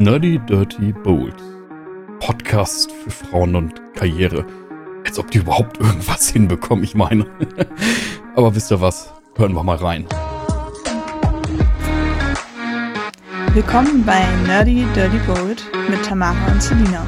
Nerdy Dirty Bold. Podcast für Frauen und Karriere. Als ob die überhaupt irgendwas hinbekommen, ich meine. Aber wisst ihr was? Hören wir mal rein. Willkommen bei Nerdy Dirty Bold mit Tamara und Selina.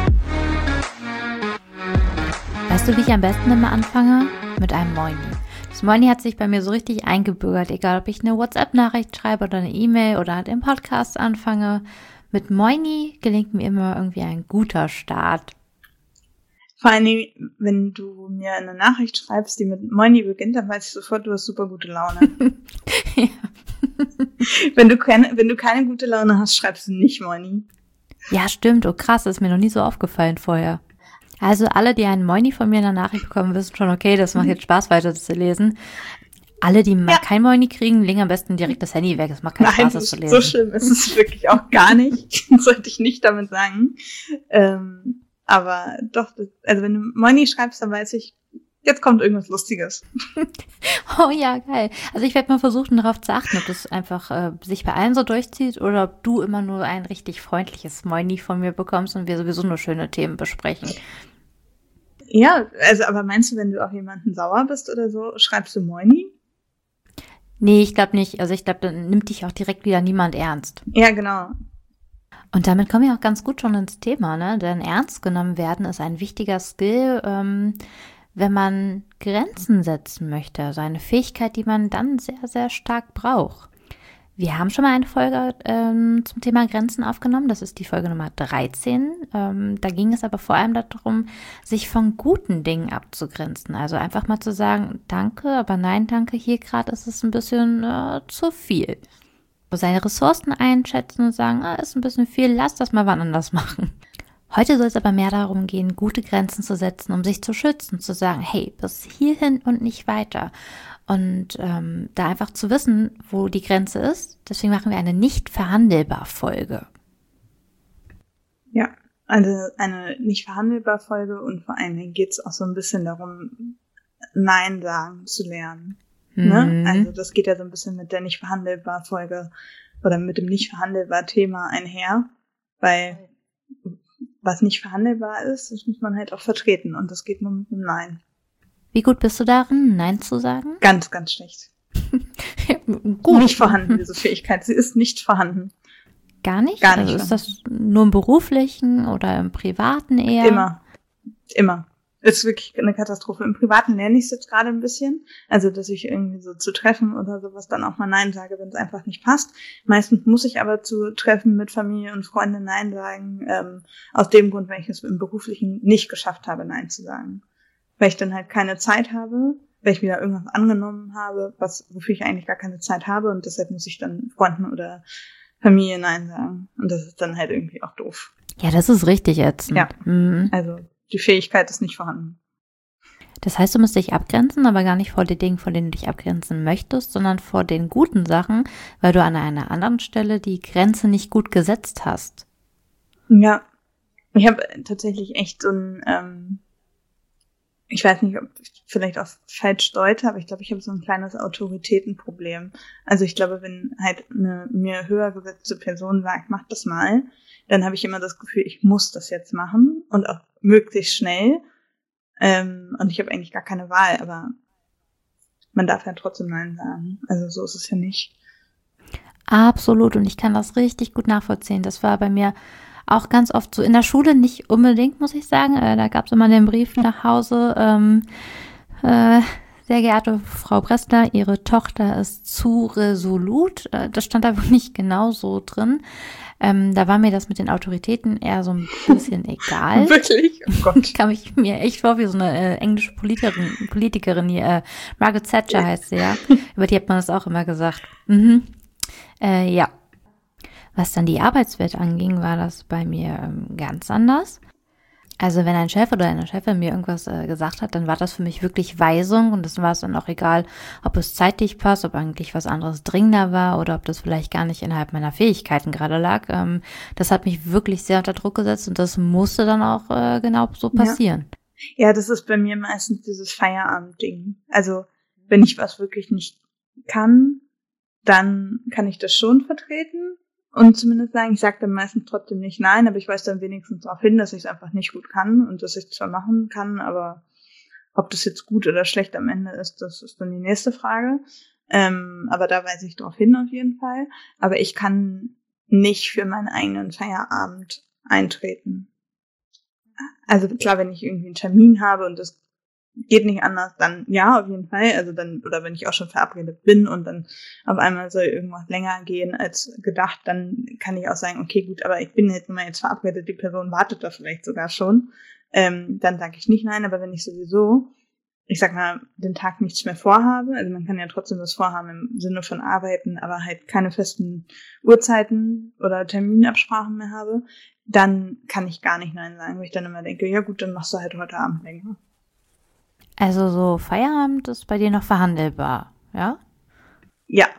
Weißt du, wie ich am besten immer anfange? Mit einem Moini. Das Moini hat sich bei mir so richtig eingebürgert, egal ob ich eine WhatsApp-Nachricht schreibe oder eine E-Mail oder halt im Podcast anfange. Mit Moini gelingt mir immer irgendwie ein guter Start. Vor allem, wenn du mir eine Nachricht schreibst, die mit Moini beginnt, dann weiß ich sofort, du hast super gute Laune. Ja. Wenn du keine gute Laune hast, schreibst du nicht Moini. Ja, stimmt. Oh krass, das ist mir noch nie so aufgefallen vorher. Also alle, die einen Moini von mir in der Nachricht bekommen, wissen schon, okay, das macht jetzt Spaß, weiter zu lesen. Alle, die mal kein Moini kriegen, legen am besten direkt das Handy weg. Das macht keinen Spaß, das zu lesen. So schlimm ist es wirklich auch gar nicht. Sollte ich nicht damit sagen. Aber doch, also wenn du Moini schreibst, dann weiß ich, jetzt kommt irgendwas Lustiges. Oh ja, geil. Also ich werde mal versuchen, darauf zu achten, ob das einfach sich bei allen so durchzieht oder ob du immer nur ein richtig freundliches Moini von mir bekommst und wir sowieso nur schöne Themen besprechen. Ja, also aber meinst du, wenn du auf jemanden sauer bist oder so, schreibst du Moini? Nee, ich glaube nicht. Also ich glaube, dann nimmt dich auch direkt wieder niemand ernst. Ja, genau. Und damit kommen wir auch ganz gut schon ins Thema, ne? Denn ernst genommen werden ist ein wichtiger Skill, wenn man Grenzen setzen möchte. Also eine Fähigkeit, die man dann sehr, sehr stark braucht. Wir haben schon mal eine Folge zum Thema Grenzen aufgenommen. Das ist die Folge Nummer 13. Da ging es aber vor allem darum, sich von guten Dingen abzugrenzen. Also einfach mal zu sagen, danke, aber nein, danke, hier gerade ist es ein bisschen zu viel. Seine Ressourcen einschätzen und sagen, ist ein bisschen viel, lass das mal wann anders machen. Heute soll es aber mehr darum gehen, gute Grenzen zu setzen, um sich zu schützen, zu sagen, hey, bis hierhin und nicht weiter. Und da einfach zu wissen, wo die Grenze ist. Deswegen machen wir eine Nicht-Verhandelbar-Folge. Ja, also eine Nicht-Verhandelbar-Folge und vor allen Dingen geht es auch so ein bisschen darum, Nein sagen zu lernen. Ne? Also das geht ja so ein bisschen mit der Nicht-Verhandelbar-Folge oder mit dem Nicht-Verhandelbar-Thema einher, weil was nicht verhandelbar ist, das muss man halt auch vertreten und das geht nur mit einem Nein. Wie gut bist du darin, Nein zu sagen? Ganz, ganz schlecht. Gut. Nicht vorhanden, diese Fähigkeit. Sie ist nicht vorhanden. Gar nicht? Gar nicht. Also ist das nur im Beruflichen oder im Privaten eher? Immer. Ist wirklich eine Katastrophe. Im Privaten lerne ich es jetzt gerade ein bisschen. Also, dass ich irgendwie so zu Treffen oder sowas dann auch mal Nein sage, wenn es einfach nicht passt. Meistens muss ich aber zu Treffen mit Familie und Freunden Nein sagen. Aus dem Grund, weil ich es im Beruflichen nicht geschafft habe, Nein zu sagen. Weil ich dann halt keine Zeit habe, weil ich wieder irgendwas angenommen habe, wofür ich eigentlich gar keine Zeit habe und deshalb muss ich dann Freunden oder Familie Nein sagen. Und das ist dann halt irgendwie auch doof. Ja, das ist richtig ätzend. Ja, also die Fähigkeit ist nicht vorhanden. Das heißt, du musst dich abgrenzen, aber gar nicht vor den Dingen, vor denen du dich abgrenzen möchtest, sondern vor den guten Sachen, weil du an einer anderen Stelle die Grenze nicht gut gesetzt hast. Ja, ich habe tatsächlich echt so ein, ich weiß nicht, ob ich vielleicht auch falsch deute, aber ich glaube, ich habe so ein kleines Autoritätenproblem. Also ich glaube, wenn halt eine mir höher gesetzte Person sagt, mach das mal, dann habe ich immer das Gefühl, ich muss das jetzt machen und auch möglichst schnell. Und ich habe eigentlich gar keine Wahl, aber man darf ja trotzdem Nein sagen. Also so ist es ja nicht. Absolut, und ich kann das richtig gut nachvollziehen. Das war bei mir auch ganz oft so in der Schule, nicht unbedingt, muss ich sagen. Da gab es immer den Brief nach Hause, sehr geehrte Frau Bressler, Ihre Tochter ist zu resolut. Das stand aber nicht genau so drin. Da war mir das mit den Autoritäten eher so ein bisschen egal. Wirklich? Oh Gott. Kam ich mir echt vor wie so eine englische Politikerin hier. Margaret Thatcher heißt sie, ja. Über die hat man das auch immer gesagt. Ja. Was dann die Arbeitswelt anging, war das bei mir ganz anders. Also wenn ein Chef oder eine Chefin mir irgendwas gesagt hat, dann war das für mich wirklich Weisung und das war es dann auch egal, ob es zeitlich passt, ob eigentlich was anderes dringender war oder ob das vielleicht gar nicht innerhalb meiner Fähigkeiten gerade lag. Das hat mich wirklich sehr unter Druck gesetzt und das musste dann auch genau so passieren. Ja, das ist bei mir meistens dieses Feierabend-Ding. Also wenn ich was wirklich nicht kann, dann kann ich das schon vertreten und zumindest sagen, ich sage dann meistens trotzdem nicht nein, aber ich weise dann wenigstens darauf hin, dass ich es einfach nicht gut kann und dass ich es zwar machen kann, aber ob das jetzt gut oder schlecht am Ende ist, das ist dann die nächste Frage. Aber da weise ich darauf hin auf jeden Fall. Aber ich kann nicht für meinen eigenen Feierabend eintreten. Also klar, wenn ich irgendwie einen Termin habe und das geht nicht anders, dann ja, auf jeden Fall. Also dann, oder wenn ich auch schon verabredet bin und dann auf einmal soll irgendwas länger gehen als gedacht, dann kann ich auch sagen, okay, gut, aber ich bin jetzt verabredet, die Person wartet da vielleicht sogar schon. Dann sage ich nicht nein, aber wenn ich sowieso, ich sag mal, den Tag nichts mehr vorhabe, also man kann ja trotzdem was vorhaben im Sinne von arbeiten, aber halt keine festen Uhrzeiten oder Terminabsprachen mehr habe, dann kann ich gar nicht nein sagen, weil ich dann immer denke, ja gut, dann machst du halt heute Abend länger. Also so Feierabend ist bei dir noch verhandelbar, ja? Ja.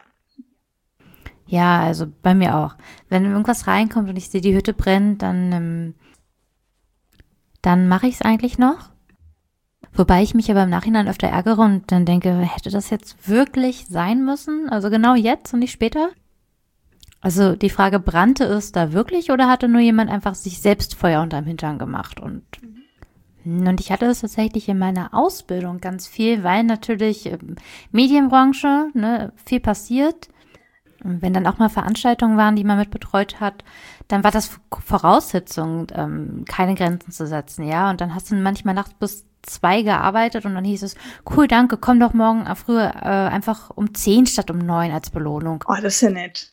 Ja, also bei mir auch. Wenn irgendwas reinkommt und ich sehe, die Hütte brennt, dann mache ich es eigentlich noch. Wobei ich mich aber im Nachhinein öfter ärgere und dann denke, hätte das jetzt wirklich sein müssen? Also genau jetzt und nicht später? Also die Frage, brannte es da wirklich oder hatte nur jemand einfach sich selbst Feuer unterm Hintern gemacht? Und ich hatte es tatsächlich in meiner Ausbildung ganz viel, weil natürlich Medienbranche, ne, viel passiert. Und wenn dann auch mal Veranstaltungen waren, die man mit betreut hat, dann war das Voraussetzung, keine Grenzen zu setzen, ja. Und dann hast du manchmal nachts bis 2 gearbeitet und dann hieß es, cool, danke, komm doch morgen früher einfach um 10 statt um 9 als Belohnung. Oh, das ist ja nett.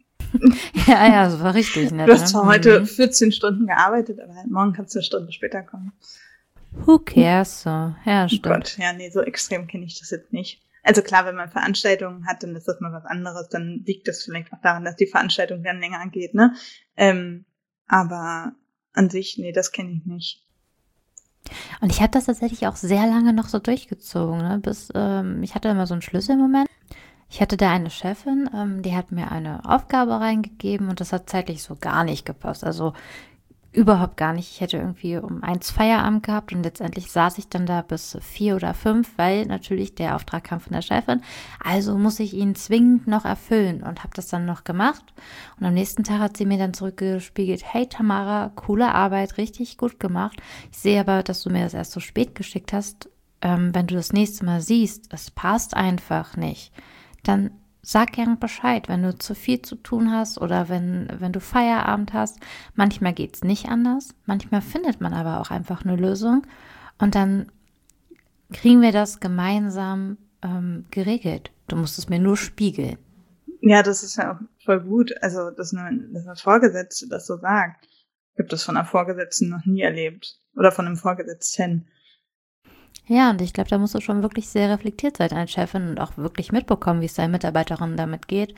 Ja, das war richtig nett. Du hast zwar heute 14 Stunden gearbeitet, aber halt morgen kannst du eine Stunde später kommen. Who cares? So. Ja, stimmt. Oh Gott, ja, nee, so extrem kenne ich das jetzt nicht. Also klar, wenn man Veranstaltungen hat, dann ist das mal was anderes, dann liegt das vielleicht auch daran, dass die Veranstaltung dann länger geht, ne? Aber an sich, nee, das kenne ich nicht. Und ich habe das tatsächlich auch sehr lange noch so durchgezogen, ne? Bis ich hatte immer so einen Schlüsselmoment. Ich hatte da eine Chefin, die hat mir eine Aufgabe reingegeben und das hat zeitlich so gar nicht gepasst. Also überhaupt gar nicht. Ich hätte irgendwie um 1 Feierabend gehabt und letztendlich saß ich dann da bis 4 oder 5, weil natürlich der Auftrag kam von der Chefin. Also muss ich ihn zwingend noch erfüllen und habe das dann noch gemacht. Und am nächsten Tag hat sie mir dann zurückgespiegelt, hey Tamara, coole Arbeit, richtig gut gemacht. Ich sehe aber, dass du mir das erst so spät geschickt hast. Wenn du das nächste Mal siehst, es passt einfach nicht, dann sag gern Bescheid, wenn du zu viel zu tun hast oder wenn du Feierabend hast. Manchmal geht's nicht anders, manchmal findet man aber auch einfach eine Lösung und dann kriegen wir das gemeinsam geregelt. Du musst es mir nur spiegeln. Ja, das ist ja auch voll gut. Also, dass eine Vorgesetzte das so sagt. Ich habe das von einer Vorgesetzten noch nie erlebt. Oder von einem Vorgesetzten. Ja, und ich glaube, da musst du schon wirklich sehr reflektiert sein als Chefin und auch wirklich mitbekommen, wie es deinen Mitarbeiterinnen damit geht.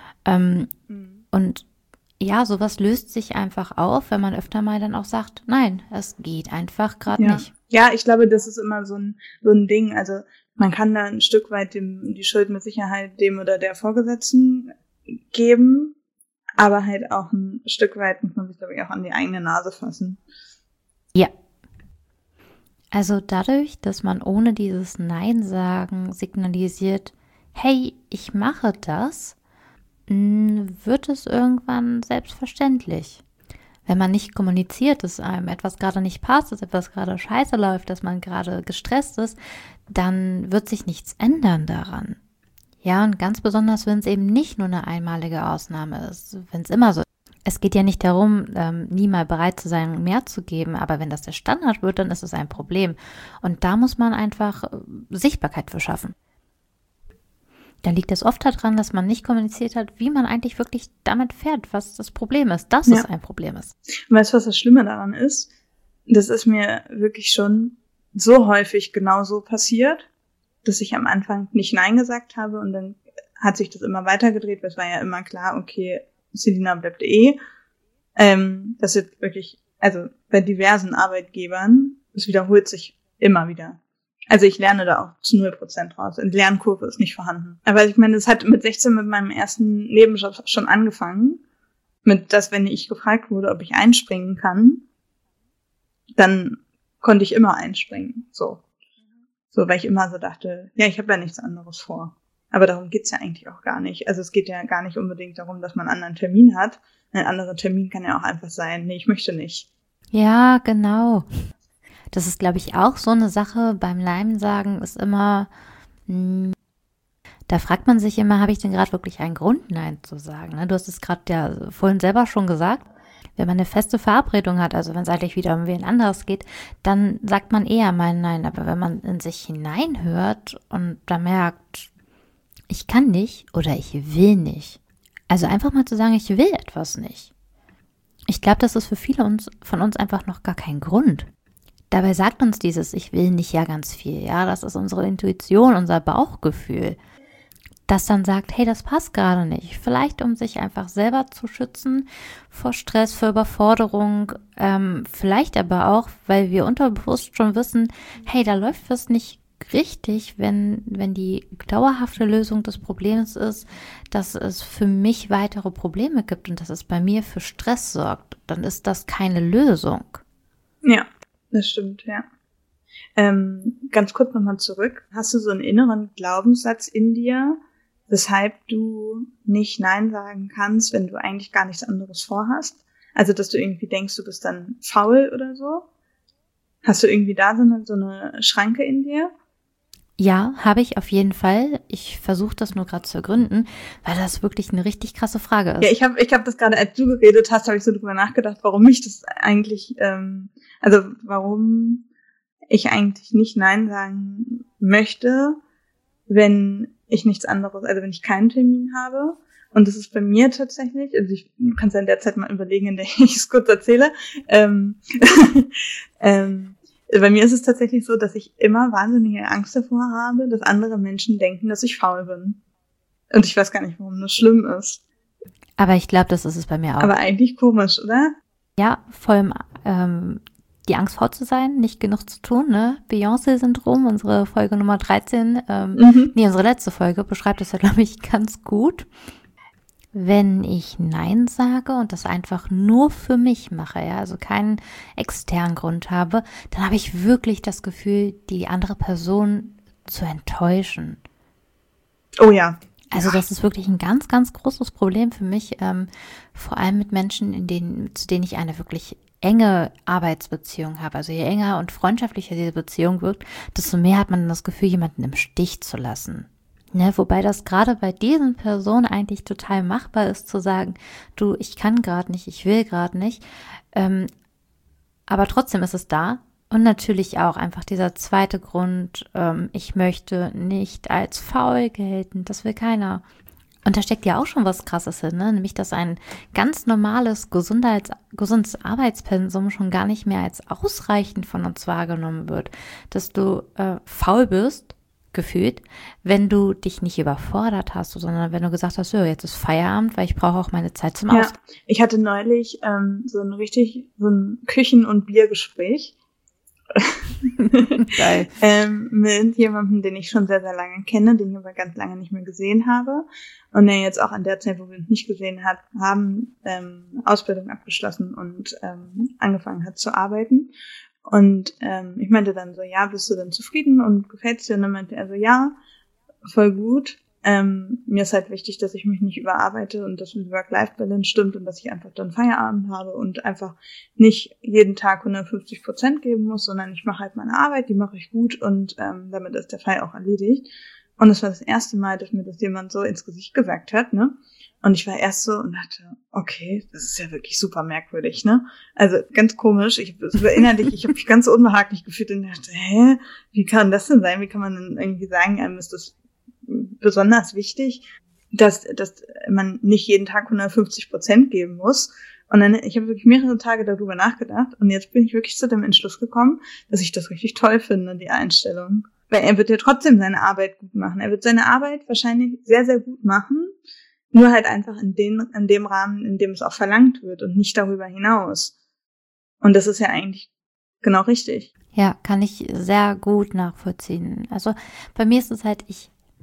Und ja, sowas löst sich einfach auf, wenn man öfter mal dann auch sagt, nein, es geht einfach gerade nicht. Ja, ich glaube, das ist immer so ein Ding. Also man kann da ein Stück weit die Schuld mit Sicherheit dem oder der Vorgesetzten geben, aber halt auch ein Stück weit muss man sich, glaube ich, auch an die eigene Nase fassen. Ja. Also dadurch, dass man ohne dieses Nein sagen signalisiert, hey, ich mache das, wird es irgendwann selbstverständlich. Wenn man nicht kommuniziert, dass einem etwas gerade nicht passt, dass etwas gerade scheiße läuft, dass man gerade gestresst ist, dann wird sich nichts ändern daran. Ja, und ganz besonders, wenn es eben nicht nur eine einmalige Ausnahme ist, wenn es immer so ist. Es geht ja nicht darum, nie mal bereit zu sein, mehr zu geben, aber wenn das der Standard wird, dann ist es ein Problem. Und da muss man einfach Sichtbarkeit für schaffen. Da liegt es oft daran, dass man nicht kommuniziert hat, wie man eigentlich wirklich damit fährt, was das Problem ist, dass es ein Problem ist. Und weißt du, was das Schlimme daran ist? Das ist mir wirklich schon so häufig genauso passiert, dass ich am Anfang nicht Nein gesagt habe und dann hat sich das immer weitergedreht, weil es war ja immer klar, okay, Selina bleibt das wird wirklich, also bei diversen Arbeitgebern, es wiederholt sich immer wieder. Also ich lerne da auch zu 0% raus. Eine Lernkurve ist nicht vorhanden. Aber ich meine, es hat mit 16 mit meinem ersten Nebenjob schon angefangen. Mit dass, wenn ich gefragt wurde, ob ich einspringen kann, dann konnte ich immer einspringen. So, weil ich immer so dachte, ja, ich habe ja nichts anderes vor. Aber darum geht's ja eigentlich auch gar nicht. Also es geht ja gar nicht unbedingt darum, dass man einen anderen Termin hat. Ein anderer Termin kann ja auch einfach sein, nee, ich möchte nicht. Ja, genau. Das ist, glaube ich, auch so eine Sache beim Nein sagen, ist immer, da fragt man sich immer, habe ich denn gerade wirklich einen Grund, Nein zu sagen? Ne? Du hast es gerade ja vorhin selber schon gesagt. Wenn man eine feste Verabredung hat, also wenn es eigentlich wieder um wen anderes geht, dann sagt man eher mal Nein. Aber wenn man in sich hineinhört und da merkt, ich kann nicht oder ich will nicht. Also einfach mal zu sagen, ich will etwas nicht. Ich glaube, das ist für viele von uns einfach noch gar kein Grund. Dabei sagt uns dieses Ich will nicht ja ganz viel. Ja, das ist unsere Intuition, unser Bauchgefühl, das dann sagt, hey, das passt gerade nicht. Vielleicht, um sich einfach selber zu schützen vor Stress, vor Überforderung. Vielleicht aber auch, weil wir unterbewusst schon wissen, hey, da läuft was nicht richtig, wenn die dauerhafte Lösung des Problems ist, dass es für mich weitere Probleme gibt und dass es bei mir für Stress sorgt. Dann ist das keine Lösung. Ja, das stimmt, ja. Ganz kurz nochmal zurück. Hast du so einen inneren Glaubenssatz in dir, weshalb du nicht Nein sagen kannst, wenn du eigentlich gar nichts anderes vorhast? Also, dass du irgendwie denkst, du bist dann faul oder so? Hast du irgendwie da so eine Schranke in dir? Ja, habe ich auf jeden Fall. Ich versuche das nur gerade zu ergründen, weil das wirklich eine richtig krasse Frage ist. Ja, ich hab das gerade, als du geredet hast, habe ich so drüber nachgedacht, warum ich das eigentlich, warum ich eigentlich nicht Nein sagen möchte, wenn ich nichts anderes, also wenn ich keinen Termin habe. Und das ist bei mir tatsächlich, also du kannst ja in der Zeit mal überlegen, in der ich es kurz erzähle. Bei mir ist es tatsächlich so, dass ich immer wahnsinnige Angst davor habe, dass andere Menschen denken, dass ich faul bin. Und ich weiß gar nicht, warum das schlimm ist. Aber ich glaube, das ist es bei mir auch. Aber eigentlich komisch, oder? Ja, vor allem die Angst, faul zu sein, nicht genug zu tun, ne? Beyoncé-Syndrom, unsere Folge Nummer 13, unsere letzte Folge, beschreibt das ja, glaube ich, ganz gut. Wenn ich Nein sage und das einfach nur für mich mache, ja, also keinen externen Grund habe, dann habe ich wirklich das Gefühl, die andere Person zu enttäuschen. Oh ja. Also das ist wirklich ein ganz, ganz großes Problem für mich, vor allem mit Menschen, zu denen ich eine wirklich enge Arbeitsbeziehung habe. Also je enger und freundschaftlicher diese Beziehung wirkt, desto mehr hat man das Gefühl, jemanden im Stich zu lassen. Ne, wobei das gerade bei diesen Personen eigentlich total machbar ist, zu sagen, du, ich kann gerade nicht, ich will gerade nicht, aber trotzdem ist es da. Und natürlich auch einfach dieser zweite Grund, ich möchte nicht als faul gelten, das will keiner. Und da steckt ja auch schon was Krasses hin, ne? Nämlich, dass ein ganz normales, gesundes Arbeitspensum schon gar nicht mehr als ausreichend von uns wahrgenommen wird, dass du faul bist, gefühlt, wenn du dich nicht überfordert hast, sondern wenn du gesagt hast, so, jetzt ist Feierabend, weil ich brauche auch meine Zeit zum Aus. Ich hatte neulich so ein Küchen- und Biergespräch Geil. Mit jemandem, den ich schon sehr, sehr lange kenne, den ich aber ganz lange nicht mehr gesehen habe und der jetzt auch an der Zeit, wo wir uns nicht gesehen haben, Ausbildung abgeschlossen und angefangen hat zu arbeiten. Und ich meinte dann so, ja, bist du denn zufrieden und gefällt's dir? Und dann meinte er so, ja, voll gut. Mir ist halt wichtig, dass ich mich nicht überarbeite und dass die Work-Life-Balance stimmt und dass ich einfach dann Feierabend habe und einfach nicht jeden Tag 150% geben muss, sondern ich mache halt meine Arbeit, die mache ich gut und damit ist der Fall auch erledigt. Und das war das erste Mal, dass mir das jemand so ins Gesicht gesagt hat, ne? Und ich war erst so und dachte, okay, das ist ja wirklich super merkwürdig, ne? Also ganz komisch. Ich habe mich ganz unbehaglich gefühlt und dachte, wie kann das denn sein? Wie kann man denn irgendwie sagen, einem ist das besonders wichtig, dass man nicht jeden Tag 150% geben muss. Und dann, ich habe wirklich mehrere Tage darüber nachgedacht und jetzt bin ich wirklich zu dem Entschluss gekommen, dass ich das richtig toll finde, die Einstellung. Weil er wird ja trotzdem seine Arbeit gut machen. Er wird seine Arbeit wahrscheinlich sehr, sehr gut machen, nur halt einfach in dem Rahmen, in dem es auch verlangt wird und nicht darüber hinaus. Und das ist ja eigentlich genau richtig. Ja, kann ich sehr gut nachvollziehen. Also bei mir ist es halt, ich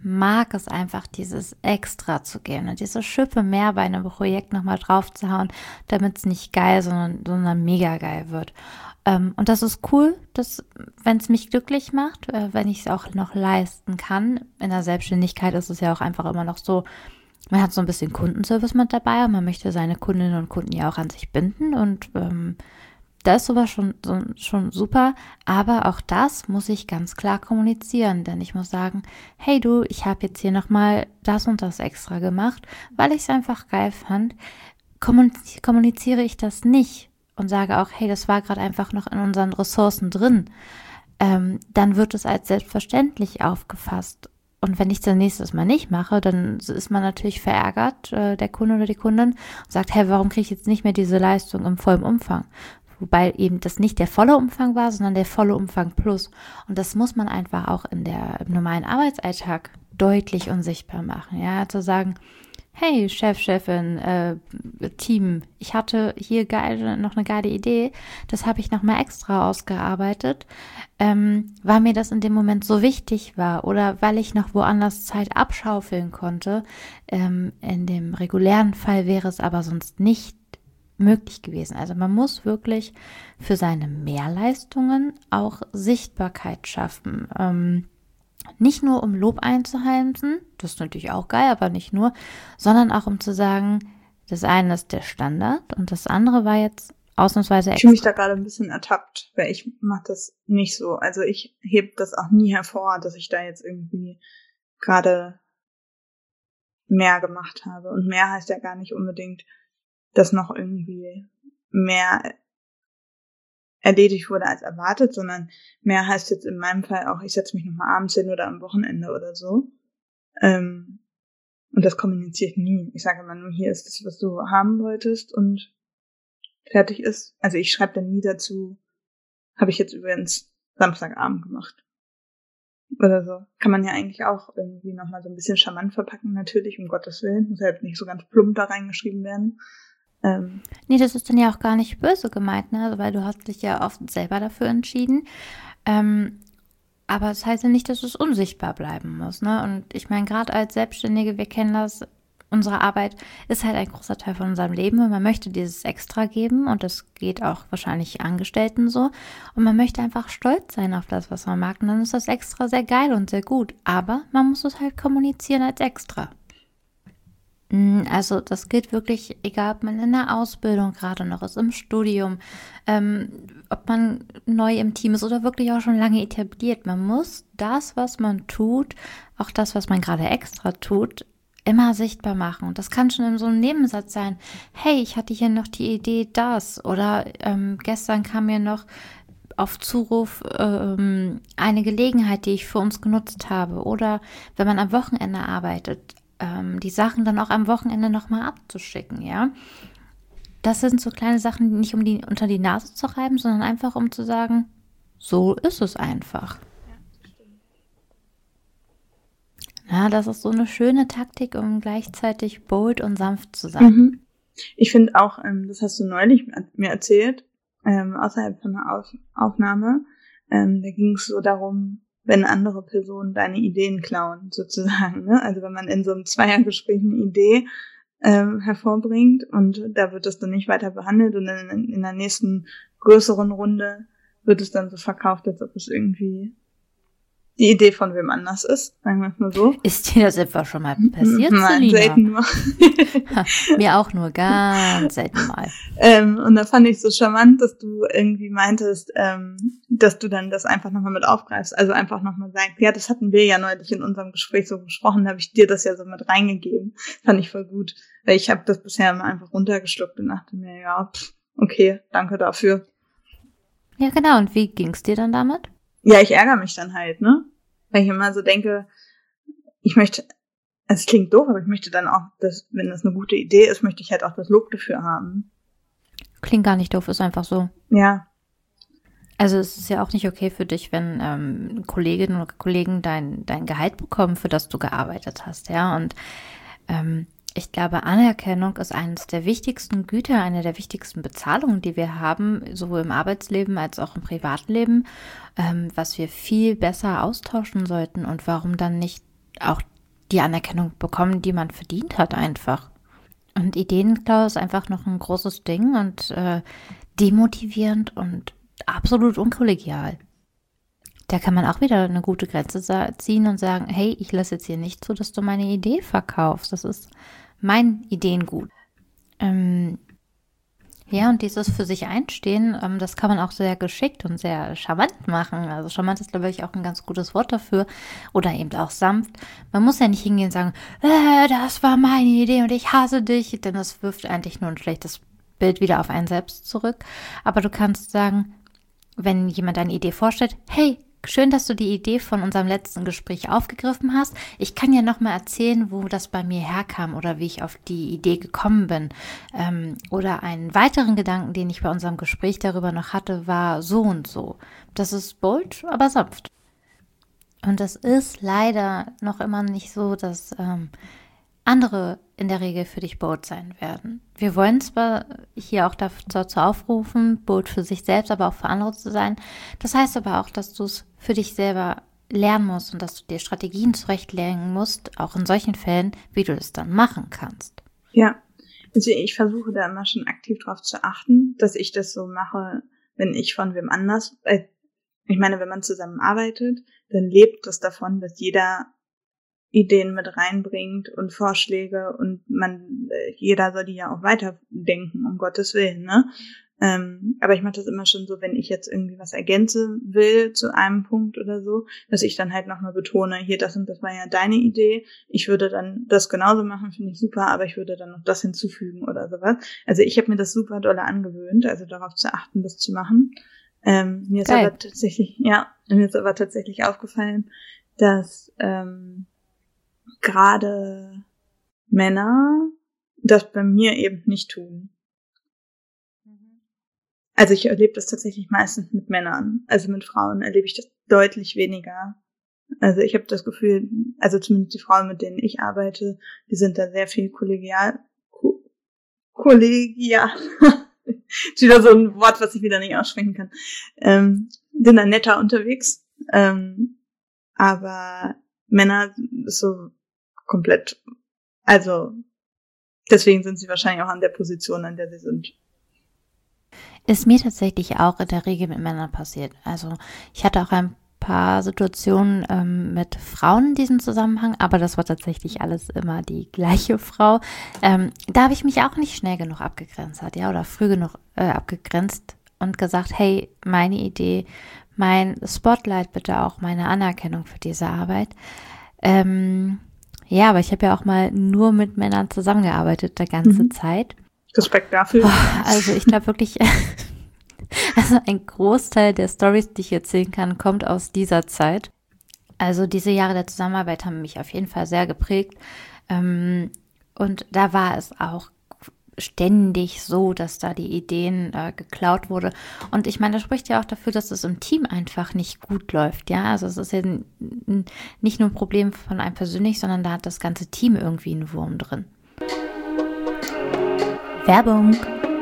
mag es einfach, dieses Extra zu geben und diese Schippe mehr bei einem Projekt nochmal drauf zu hauen, damit es nicht geil, sondern mega geil wird. Und das ist cool, wenn es mich glücklich macht, wenn ich es auch noch leisten kann. In der Selbstständigkeit ist es ja auch einfach immer noch so, man hat so ein bisschen Kundenservice mit dabei und man möchte seine Kundinnen und Kunden ja auch an sich binden und da ist sowas schon super, aber auch das muss ich ganz klar kommunizieren, denn ich muss sagen, hey du, ich habe jetzt hier nochmal das und das extra gemacht, weil ich es einfach geil fand, kommuniziere ich das nicht und sage auch, hey, das war gerade einfach noch in unseren Ressourcen drin, dann wird es als selbstverständlich aufgefasst. Und wenn ich es dann nächstes Mal nicht mache, dann ist man natürlich verärgert, der Kunde oder die Kundin, und sagt, hey, warum kriege ich jetzt nicht mehr diese Leistung im vollen Umfang? Wobei eben das nicht der volle Umfang war, sondern der volle Umfang plus. Und das muss man einfach auch im normalen Arbeitsalltag deutlich und sichtbar machen. Ja, zu sagen, hey, Chef, Chefin, Team, ich hatte hier noch eine geile Idee, das habe ich nochmal extra ausgearbeitet, weil mir das in dem Moment so wichtig war oder weil ich noch woanders Zeit abschaufeln konnte. In dem regulären Fall wäre es aber sonst nicht möglich gewesen. Also man muss wirklich für seine Mehrleistungen auch Sichtbarkeit schaffen. Nicht nur um Lob einzuheimsen, das ist natürlich auch geil, aber nicht nur, sondern auch um zu sagen, das eine ist der Standard und das andere war jetzt ausnahmsweise extra. Ich fühle mich da gerade ein bisschen ertappt, weil ich mache das nicht so. Also ich hebe das auch nie hervor, dass ich da jetzt irgendwie gerade mehr gemacht habe. Und mehr heißt ja gar nicht unbedingt, dass noch irgendwie mehr erledigt wurde als erwartet, sondern mehr heißt jetzt in meinem Fall auch, ich setze mich nochmal abends hin oder am Wochenende oder so. Und das kommuniziere ich nie. Ich sage immer nur, hier ist das, was du haben wolltest und fertig ist. Also ich schreibe dann nie dazu, habe ich jetzt übrigens Samstagabend gemacht. Oder so. Kann man ja eigentlich auch irgendwie nochmal so ein bisschen charmant verpacken, natürlich, um Gottes Willen. Muss halt nicht so ganz plump da reingeschrieben werden. Nee, das ist dann ja auch gar nicht böse gemeint, ne? Weil du hast dich ja oft selber dafür entschieden. Aber das heißt ja nicht, dass es unsichtbar bleiben muss, ne? Und ich meine, gerade als Selbstständige, wir kennen das, unsere Arbeit ist halt ein großer Teil von unserem Leben und man möchte dieses Extra geben und das geht auch wahrscheinlich Angestellten so. Und man möchte einfach stolz sein auf das, was man mag. Und dann ist das Extra sehr geil und sehr gut. Aber man muss es halt kommunizieren als Extra. Also das gilt wirklich, egal ob man in der Ausbildung gerade noch ist, im Studium, ob man neu im Team ist oder wirklich auch schon lange etabliert. Man muss das, was man tut, auch das, was man gerade extra tut, immer sichtbar machen. Und das kann schon in so einem Nebensatz sein. Hey, ich hatte hier noch die Idee, das. Oder gestern kam mir noch auf Zuruf eine Gelegenheit, die ich für uns genutzt habe. Oder wenn man am Wochenende arbeitet, die Sachen dann auch am Wochenende nochmal abzuschicken, ja. Das sind so kleine Sachen, nicht um die unter die Nase zu reiben, sondern einfach um zu sagen, so ist es einfach. Ja, das ist so eine schöne Taktik, um gleichzeitig bold und sanft zu sein. Ich finde auch, das hast du neulich mir erzählt, außerhalb von einer Aufnahme, da ging es so darum, wenn andere Personen deine Ideen klauen, sozusagen, ne? Also wenn man in so einem Zweiergespräch eine Idee hervorbringt und da wird das dann nicht weiter behandelt und dann in der nächsten größeren Runde wird es dann so verkauft, als ob es irgendwie die Idee von wem anders ist, sagen wir es mal so. Ist dir das etwa schon mal passiert, Nein, Selina? selten nur. Mir auch nur ganz selten mal. Und da fand ich so charmant, dass du irgendwie meintest, dass du dann das einfach nochmal mit aufgreifst. Also einfach nochmal sagst, ja, das hatten wir ja neulich in unserem Gespräch so besprochen, da habe ich dir das ja so mit reingegeben. Fand ich voll gut. Weil ich habe das bisher immer einfach runtergeschluckt und dachte mir, ja, okay, danke dafür. Ja, genau. Und wie ging's dir dann damit? Ja, ich ärgere mich dann halt, ne? Weil ich immer so denke, ich möchte, es klingt doof, aber ich möchte dann auch, wenn das eine gute Idee ist, möchte ich halt auch das Lob dafür haben. Klingt gar nicht doof, ist einfach so. Ja. Also es ist ja auch nicht okay für dich, wenn Kolleginnen oder Kollegen dein Gehalt bekommen, für das du gearbeitet hast, ja. Und ich glaube, Anerkennung ist eines der wichtigsten Güter, eine der wichtigsten Bezahlungen, die wir haben, sowohl im Arbeitsleben als auch im Privatleben, was wir viel besser austauschen sollten und warum dann nicht auch die Anerkennung bekommen, die man verdient hat einfach. Und Ideenklau ist einfach noch ein großes Ding und demotivierend und absolut unkollegial. Da kann man auch wieder eine gute Grenze ziehen und sagen, hey, ich lasse jetzt hier nicht zu, dass du meine Idee verkaufst. Das ist mein Ideengut. Ja, und dieses für sich einstehen, das kann man auch sehr geschickt und sehr charmant machen. Also charmant ist, glaube ich, auch ein ganz gutes Wort dafür. Oder eben auch sanft. Man muss ja nicht hingehen und sagen, das war meine Idee und ich hasse dich. Denn das wirft eigentlich nur ein schlechtes Bild wieder auf einen selbst zurück. Aber du kannst sagen, wenn jemand eine Idee vorstellt, hey, schön, dass du die Idee von unserem letzten Gespräch aufgegriffen hast. Ich kann ja nochmal erzählen, wo das bei mir herkam oder wie ich auf die Idee gekommen bin. Oder einen weiteren Gedanken, den ich bei unserem Gespräch darüber noch hatte, war so und so. Das ist bold, aber sanft. Und das ist leider noch immer nicht so, dass andere in der Regel für dich bold sein werden. Wir wollen zwar hier auch dazu aufrufen, bold für sich selbst, aber auch für andere zu sein. Das heißt aber auch, dass du es für dich selber lernen musst und dass du dir Strategien zurechtlegen musst, auch in solchen Fällen, wie du das dann machen kannst. Ja, also ich versuche da immer schon aktiv drauf zu achten, dass ich das so mache, wenn ich von wem anders, ich meine, wenn man zusammenarbeitet, dann lebt das davon, dass jeder Ideen mit reinbringt und Vorschläge und jeder soll die ja auch weiterdenken, um Gottes Willen, ne? Aber ich mache das immer schon so, wenn ich jetzt irgendwie was ergänzen will zu einem Punkt oder so, dass ich dann halt nochmal betone, hier, das und das war ja deine Idee, ich würde dann das genauso machen, finde ich super, aber ich würde dann noch das hinzufügen oder sowas. Also ich habe mir das super dolle angewöhnt, also darauf zu achten, das zu machen. Mir ist aber tatsächlich aufgefallen, dass gerade Männer das bei mir eben nicht tun. Also ich erlebe das tatsächlich meistens mit Männern. Also mit Frauen erlebe ich das deutlich weniger. Also ich habe das Gefühl, also zumindest die Frauen, mit denen ich arbeite, die sind da sehr viel kollegial. Ist wieder so ein Wort, was ich wieder nicht aussprechen kann. Sind da netter unterwegs. Aber Männer ist so komplett, also deswegen sind sie wahrscheinlich auch an der Position, an der sie sind. Ist mir tatsächlich auch in der Regel mit Männern passiert. Also ich hatte auch ein paar Situationen mit Frauen in diesem Zusammenhang, aber das war tatsächlich alles immer die gleiche Frau. Da habe ich mich auch nicht schnell genug abgegrenzt oder früh genug abgegrenzt und gesagt, hey, meine Idee, mein Spotlight bitte auch, meine Anerkennung für diese Arbeit. Ja, aber ich habe ja auch mal nur mit Männern zusammengearbeitet, der ganze Zeit. Respekt dafür. Also ich glaube wirklich, also ein Großteil der Storys, die ich erzählen kann, kommt aus dieser Zeit. Also diese Jahre der Zusammenarbeit haben mich auf jeden Fall sehr geprägt. Und da war es auch ständig so, dass da die Ideen geklaut wurde. Und ich meine, das spricht ja auch dafür, dass es im Team einfach nicht gut läuft. Ja, also es ist ja nicht nur ein Problem von einem persönlich, sondern da hat das ganze Team irgendwie einen Wurm drin. Werbung.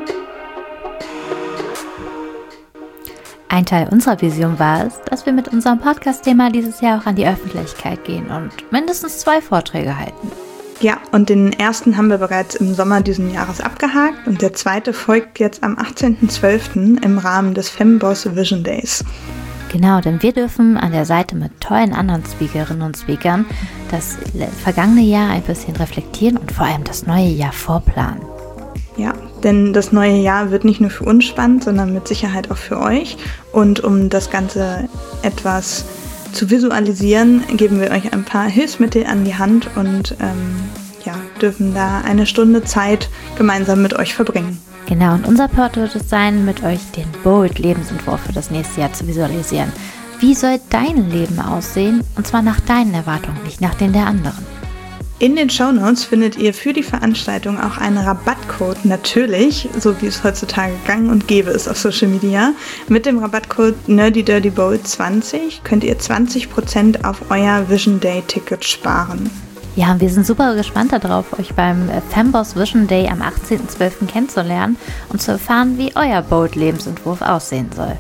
Ein Teil unserer Vision war es, dass wir mit unserem Podcast-Thema dieses Jahr auch an die Öffentlichkeit gehen und mindestens 2 Vorträge halten. Ja, und den ersten haben wir bereits im Sommer diesen Jahres abgehakt und der zweite folgt jetzt am 18.12. im Rahmen des Femboss Vision Days. Genau, denn wir dürfen an der Seite mit tollen anderen Speakerinnen und Speakern das vergangene Jahr ein bisschen reflektieren und vor allem das neue Jahr vorplanen. Ja, denn das neue Jahr wird nicht nur für uns spannend, sondern mit Sicherheit auch für euch. Und um das Ganze etwas zu visualisieren, geben wir euch ein paar Hilfsmittel an die Hand und dürfen da eine Stunde Zeit gemeinsam mit euch verbringen. Genau, und unser Part wird es sein, mit euch den Bold-Lebensentwurf für das nächste Jahr zu visualisieren. Wie soll dein Leben aussehen? Und zwar nach deinen Erwartungen, nicht nach denen der anderen. In den Shownotes findet ihr für die Veranstaltung auch einen Rabattcode, natürlich, so wie es heutzutage gang und gäbe ist auf Social Media. Mit dem Rabattcode NerdyDirtyBold20 könnt ihr 20% auf euer Vision Day Ticket sparen. Ja, und wir sind super gespannt darauf, euch beim Femboss Vision Day am 18.12. kennenzulernen und zu erfahren, wie euer Bold-Lebensentwurf aussehen soll.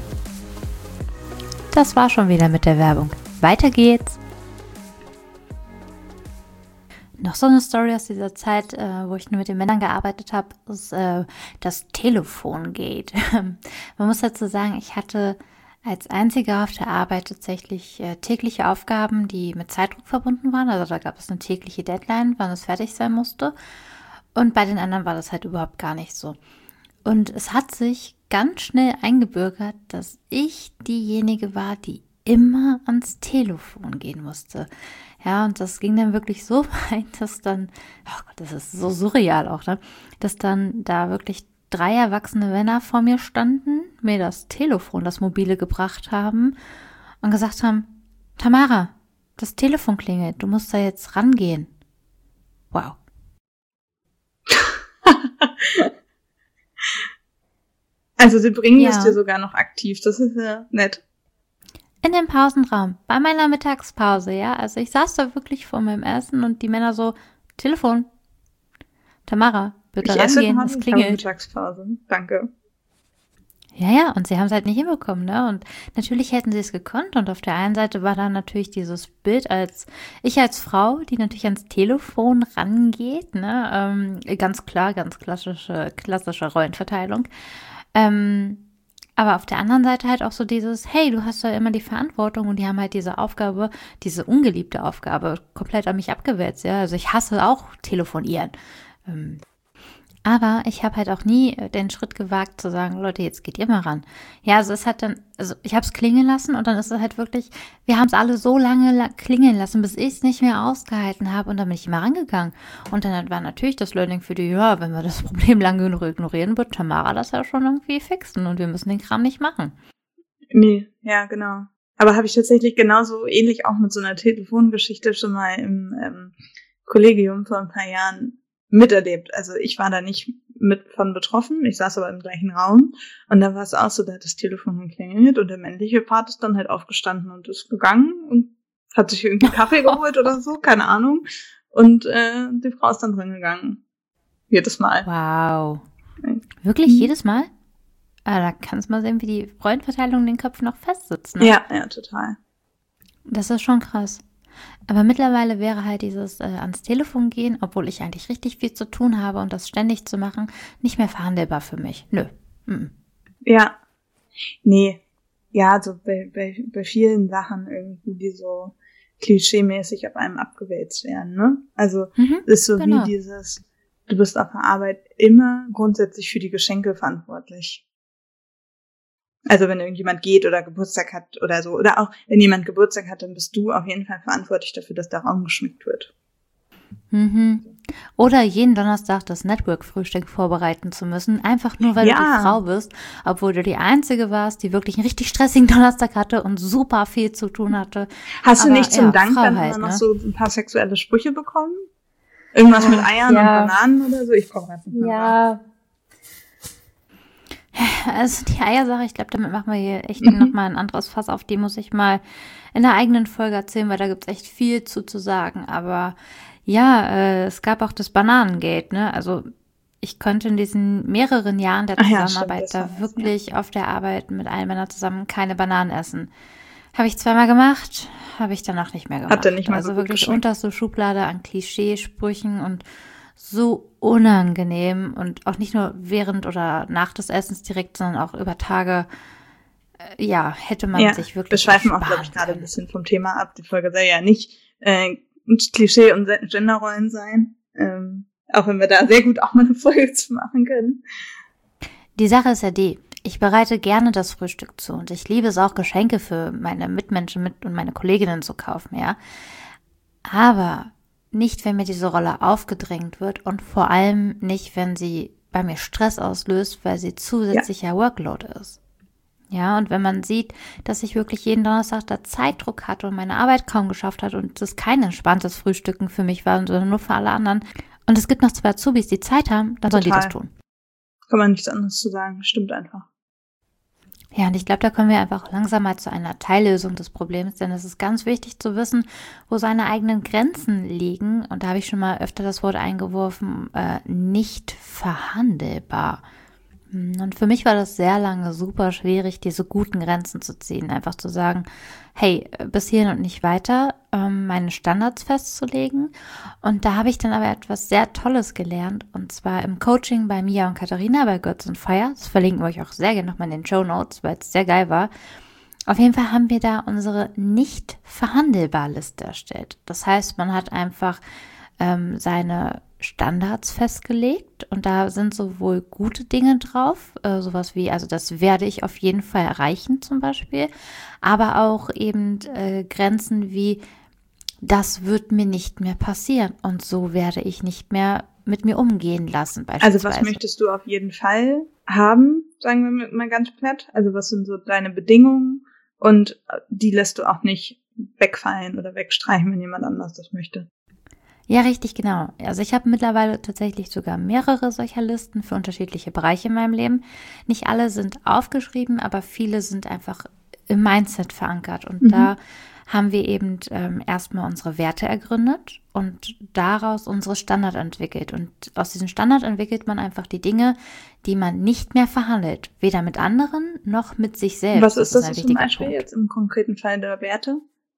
Das war schon wieder mit der Werbung. Weiter geht's! Noch so eine Story aus dieser Zeit, wo ich nur mit den Männern gearbeitet habe, ist das Telefongate. Man muss dazu sagen, ich hatte als einziger auf der Arbeit tatsächlich tägliche Aufgaben, die mit Zeitdruck verbunden waren. Also da gab es eine tägliche Deadline, wann es fertig sein musste. Und bei den anderen war das halt überhaupt gar nicht so. Und es hat sich ganz schnell eingebürgert, dass ich diejenige war, die immer ans Telefon gehen musste. Ja, und das ging dann wirklich so weit, dass dann, oh Gott, das ist so surreal auch, ne? Dass dann da wirklich 3 erwachsene Männer vor mir standen, mir das Telefon, das mobile gebracht haben und gesagt haben, Tamara, das Telefon klingelt, du musst da jetzt rangehen. Wow. Also sie bringen es dir sogar noch aktiv, das ist ja nett. In dem Pausenraum, bei meiner Mittagspause, ja. Also ich saß da wirklich vor meinem Essen und die Männer so, Telefon. Tamara, bitte rangehen, es klingelt. Mittagspause, danke. Ja, und sie haben es halt nicht hinbekommen, ne? Und natürlich hätten sie es gekonnt. Und auf der einen Seite war da natürlich dieses Bild als Frau, die natürlich ans Telefon rangeht, ne? Ganz klar, ganz klassische Rollenverteilung. Aber auf der anderen Seite halt auch so dieses, hey, du hast ja immer die Verantwortung, und die haben halt diese Aufgabe, diese ungeliebte Aufgabe komplett an mich abgewälzt, ja. Also ich hasse auch telefonieren. Aber ich habe halt auch nie den Schritt gewagt zu sagen, Leute, jetzt geht ihr mal ran. Ja, also es hat dann, also ich habe es klingeln lassen und dann ist es halt wirklich, wir haben es alle so lange klingeln lassen, bis ich es nicht mehr ausgehalten habe, und dann bin ich immer rangegangen. Und dann war natürlich das Learning für die, ja, wenn wir das Problem lang genug ignorieren, wird Tamara das ja schon irgendwie fixen und wir müssen den Kram nicht machen. Nee, ja, genau. Aber habe ich tatsächlich genauso ähnlich auch mit so einer Telefongeschichte schon mal im Kollegium vor ein paar Jahren miterlebt. Also ich war da nicht mit von betroffen, ich saß aber im gleichen Raum und da war es auch so, da hat das Telefon geklingelt und der männliche Part ist dann halt aufgestanden und ist gegangen und hat sich irgendwie Kaffee geholt oder so, keine Ahnung. Und die Frau ist dann drin gegangen. Jedes Mal. Wow. Wirklich jedes Mal? Da kannst du mal sehen, wie die Rollenverteilung in den Köpfen noch festsitzt, ne? Ja, total. Das ist schon krass. Aber mittlerweile wäre halt dieses ans Telefon gehen, obwohl ich eigentlich richtig viel zu tun habe und das ständig zu machen, nicht mehr verhandelbar für mich. Nö. Ja. Nee. Ja, so bei vielen Sachen irgendwie, die so klischeemäßig auf einem abgewälzt werden, ne? Also, ist so genau wie dieses, du bist auf der Arbeit immer grundsätzlich für die Geschenke verantwortlich. Also wenn irgendjemand geht oder Geburtstag hat oder so. Oder auch, wenn jemand Geburtstag hat, dann bist du auf jeden Fall verantwortlich dafür, dass der Raum geschmückt wird. Oder jeden Donnerstag das Network-Frühstück vorbereiten zu müssen, einfach nur, weil du die Frau bist, obwohl du die Einzige warst, die wirklich einen richtig stressigen Donnerstag hatte und super viel zu tun hatte. Hast du nicht zum Dank dann halt, noch so ein paar sexuelle Sprüche bekommen? Irgendwas mit Eiern und Bananen oder so? Ich brauche das nicht mehr. Ja. Also die Eiersache, ich glaube, damit machen wir hier echt nochmal ein anderes Fass auf. Die muss ich mal in der eigenen Folge erzählen, weil da gibt's echt viel zu sagen. Aber ja, es gab auch das Bananengate, ne? Also ich konnte in diesen mehreren Jahren der Zusammenarbeit da wirklich auf der Arbeit mit allen Männern zusammen keine Bananen essen. Habe ich zweimal gemacht, habe ich danach nicht mehr gemacht. Hat er nicht mal also so wirklich unterste Schublade an Klischeesprüchen und so unangenehm und auch nicht nur während oder nach des Essens direkt, sondern auch über Tage, hätte man sich wirklich. Wir schweifen auch, glaube ich, gerade ein bisschen vom Thema ab. Die Folge soll ja nicht Klischee- und Genderrollen sein, auch wenn wir da sehr gut auch mal eine Folge zu machen können. Die Sache ist ja die, ich bereite gerne das Frühstück zu und ich liebe es auch, Geschenke für meine Mitmenschen und meine Kolleginnen zu kaufen, ja. Aber nicht, wenn mir diese Rolle aufgedrängt wird und vor allem nicht, wenn sie bei mir Stress auslöst, weil sie zusätzlicher Workload ist. Ja, und wenn man sieht, dass ich wirklich jeden Donnerstag da Zeitdruck hatte und meine Arbeit kaum geschafft hat und das kein entspanntes Frühstücken für mich war, sondern nur für alle anderen. Und es gibt noch 2 Azubis, die Zeit haben, dann sollen die das tun. Kann man nichts anderes zu sagen, stimmt einfach. Ja, und ich glaube, da kommen wir einfach langsam mal zu einer Teillösung des Problems, denn es ist ganz wichtig zu wissen, wo seine eigenen Grenzen liegen. Und da habe ich schon mal öfter das Wort eingeworfen, nicht verhandelbar. Und für mich war das sehr lange super schwierig, diese guten Grenzen zu ziehen. Einfach zu sagen, hey, bis hierhin und nicht weiter, meine Standards festzulegen. Und da habe ich dann aber etwas sehr Tolles gelernt. Und zwar im Coaching bei Mia und Katharina bei Girls on Fire. Das verlinken wir euch auch sehr gerne nochmal in den Shownotes, weil es sehr geil war. Auf jeden Fall haben wir da unsere nicht verhandelbar Liste erstellt. Das heißt, man hat einfach seine Standards festgelegt und da sind sowohl gute Dinge drauf, sowas wie, also das werde ich auf jeden Fall erreichen zum Beispiel, aber auch eben Grenzen wie, das wird mir nicht mehr passieren und so werde ich nicht mehr mit mir umgehen lassen beispielsweise. Also was möchtest du auf jeden Fall haben, sagen wir mal ganz platt, also was sind so deine Bedingungen und die lässt du auch nicht wegfallen oder wegstreichen, wenn jemand anders das möchte. Ja, richtig, genau. Also ich habe mittlerweile tatsächlich sogar mehrere solcher Listen für unterschiedliche Bereiche in meinem Leben. Nicht alle sind aufgeschrieben, aber viele sind einfach im Mindset verankert. Und da haben wir eben erstmal unsere Werte ergründet und daraus unsere Standard entwickelt. Und aus diesem Standard entwickelt man einfach die Dinge, die man nicht mehr verhandelt. Weder mit anderen noch mit sich selbst. Was ist das zum Beispiel jetzt im konkreten Fall der Werte?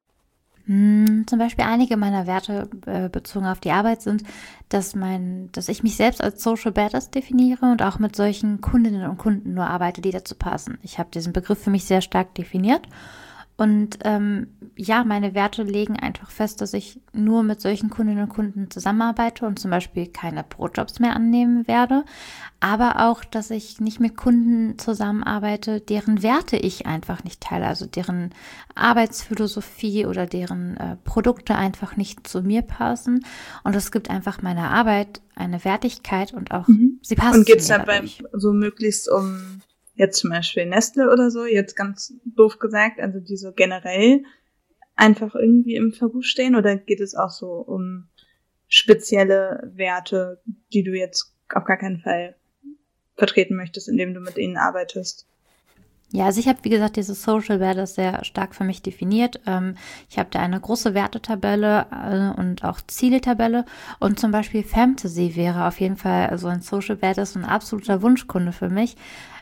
Zum Beispiel einige meiner Werte bezogen auf die Arbeit sind, dass ich mich selbst als Social Badass definiere und auch mit solchen Kundinnen und Kunden nur arbeite, die dazu passen. Ich habe diesen Begriff für mich sehr stark definiert und meine Werte legen einfach fest, dass ich nur mit solchen Kundinnen und Kunden zusammenarbeite und zum Beispiel keine Brotjobs mehr annehmen werde, aber auch, dass ich nicht mit Kunden zusammenarbeite, deren Werte ich einfach nicht teile, also deren Arbeitsphilosophie oder deren Produkte einfach nicht zu mir passen. Und es gibt einfach meiner Arbeit eine Wertigkeit und auch sie passt zu mir. Und geht's dabei so möglichst um jetzt zum Beispiel Nestle oder so, jetzt ganz doof gesagt, also die so generell einfach irgendwie im Verruf stehen, oder geht es auch so um spezielle Werte, die du jetzt auf gar keinen Fall vertreten möchtest, indem du mit ihnen arbeitest? Ja, also ich habe, wie gesagt, dieses Social Badass sehr stark für mich definiert. Ich habe da eine große Wertetabelle und auch Zieletabelle und zum Beispiel Fantasy wäre auf jeden Fall also ein Social Badass ein absoluter Wunschkunde für mich,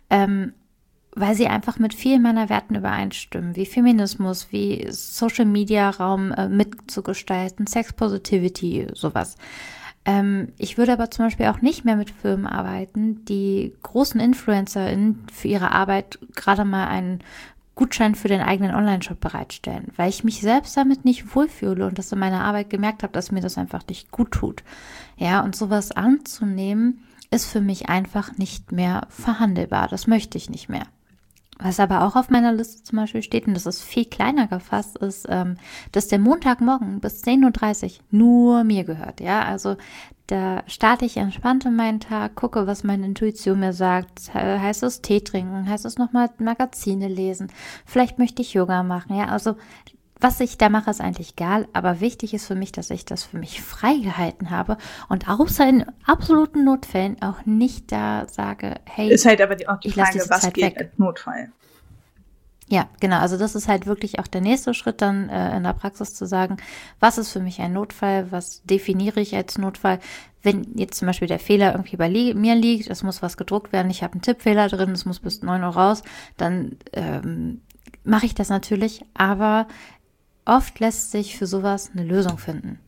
weil sie einfach mit vielen meiner Werten übereinstimmen, wie Feminismus, wie Social Media Raum mitzugestalten, Sex Positivity, sowas. Ich würde aber zum Beispiel auch nicht mehr mit Firmen arbeiten, die großen InfluencerInnen für ihre Arbeit gerade mal einen Gutschein für den eigenen Online-Shop bereitstellen, weil ich mich selbst damit nicht wohlfühle und das in meiner Arbeit gemerkt habe, dass mir das einfach nicht gut tut. Ja, und sowas anzunehmen, ist für mich einfach nicht mehr verhandelbar. Das möchte ich nicht mehr. Was aber auch auf meiner Liste zum Beispiel steht, und das ist viel kleiner gefasst, ist, dass der Montagmorgen bis 10.30 Uhr nur mir gehört. Ja, also da starte ich entspannt in meinen Tag, gucke, was meine Intuition mir sagt. Heißt es Tee trinken? Heißt es nochmal Magazine lesen? Vielleicht möchte ich Yoga machen. Ja, also was ich da mache, ist eigentlich egal, aber wichtig ist für mich, dass ich das für mich freigehalten habe und außer in absoluten Notfällen auch nicht da sage, hey, ist halt aber auch die Frage, was Zeit geht als Notfall. Ja, genau, also das ist halt wirklich auch der nächste Schritt dann in der Praxis zu sagen, was ist für mich ein Notfall, was definiere ich als Notfall, wenn jetzt zum Beispiel der Fehler irgendwie bei mir liegt, es muss was gedruckt werden, ich habe einen Tippfehler drin, es muss bis 9 Uhr raus, dann mache ich das natürlich, aber oft lässt sich für sowas eine Lösung finden.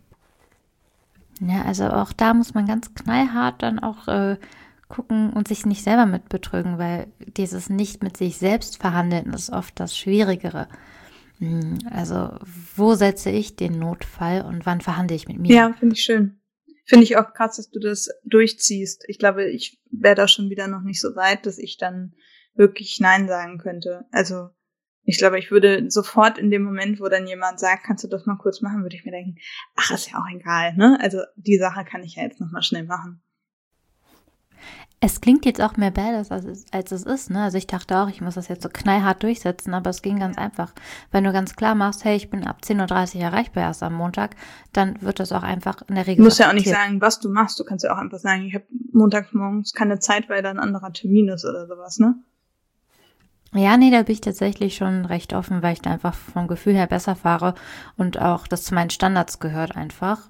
Ja, also auch da muss man ganz knallhart dann auch gucken und sich nicht selber mit betrügen, weil dieses nicht mit sich selbst verhandeln ist oft das Schwierigere. Also wo setze ich den Notfall und wann verhandle ich mit mir? Ja, finde ich schön. Finde ich auch krass, dass du das durchziehst. Ich glaube, ich wäre da schon wieder noch nicht so weit, dass ich dann wirklich Nein sagen könnte. Also ich glaube, ich würde sofort in dem Moment, wo dann jemand sagt, kannst du das mal kurz machen, würde ich mir denken, ach, ist ja auch egal, ne? Also die Sache kann ich ja jetzt nochmal schnell machen. Es klingt jetzt auch mehr badass, als es ist, ne? Also ich dachte auch, ich muss das jetzt so knallhart durchsetzen, aber es ging ganz einfach. Wenn du ganz klar machst, hey, ich bin ab 10.30 Uhr erreichbar erst am Montag, dann wird das auch einfach in der Regel. Du musst ja auch nicht sagen, was du machst. Du kannst ja auch einfach sagen, ich habe montags morgens keine Zeit, weil da ein anderer Termin ist oder sowas, ne? Ja, nee, da bin ich tatsächlich schon recht offen, weil ich da einfach vom Gefühl her besser fahre und auch das zu meinen Standards gehört einfach.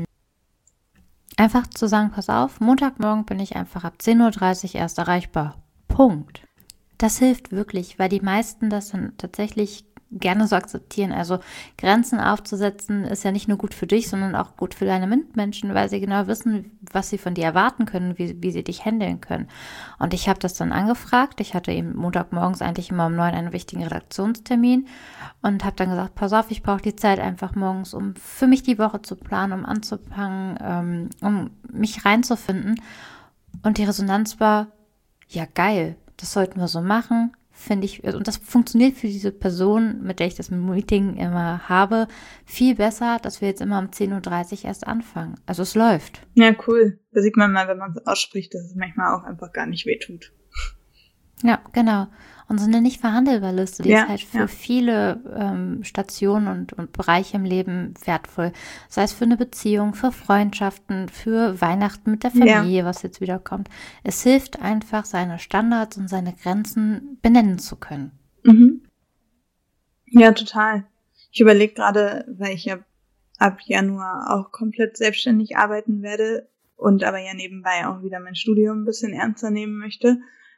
Einfach zu sagen, pass auf, Montagmorgen bin ich einfach ab 10.30 Uhr erst erreichbar. Punkt. Das hilft wirklich, weil die meisten das dann tatsächlich gerne so akzeptieren. Also Grenzen aufzusetzen ist ja nicht nur gut für dich, sondern auch gut für deine Mitmenschen, weil sie genau wissen, was sie von dir erwarten können, wie sie dich handeln können. Und ich habe das dann angefragt. Ich hatte eben Montagmorgens eigentlich immer um 9 einen wichtigen Redaktionstermin und habe dann gesagt, pass auf, ich brauche die Zeit einfach morgens, um für mich die Woche zu planen, um anzufangen, um mich reinzufinden. Und die Resonanz war, ja geil, das sollten wir so machen. Finde ich, und das funktioniert für diese Person, mit der ich das Meeting immer habe, viel besser, dass wir jetzt immer um 10.30 Uhr erst anfangen. Also es läuft. Ja, cool. Da sieht man mal, wenn man es ausspricht, dass es manchmal auch einfach gar nicht wehtut. Ja, genau. Und so eine nicht verhandelbare Liste, die ist halt für viele Stationen und Bereiche im Leben wertvoll. Sei es für eine Beziehung, für Freundschaften, für Weihnachten mit der Familie, was jetzt wieder kommt. Es hilft einfach, seine Standards und seine Grenzen benennen zu können. Mhm. Ja, total. Ich überlege gerade, weil ich ja ab Januar auch komplett selbstständig arbeiten werde und aber ja nebenbei auch wieder mein Studium ein bisschen ernster nehmen möchte.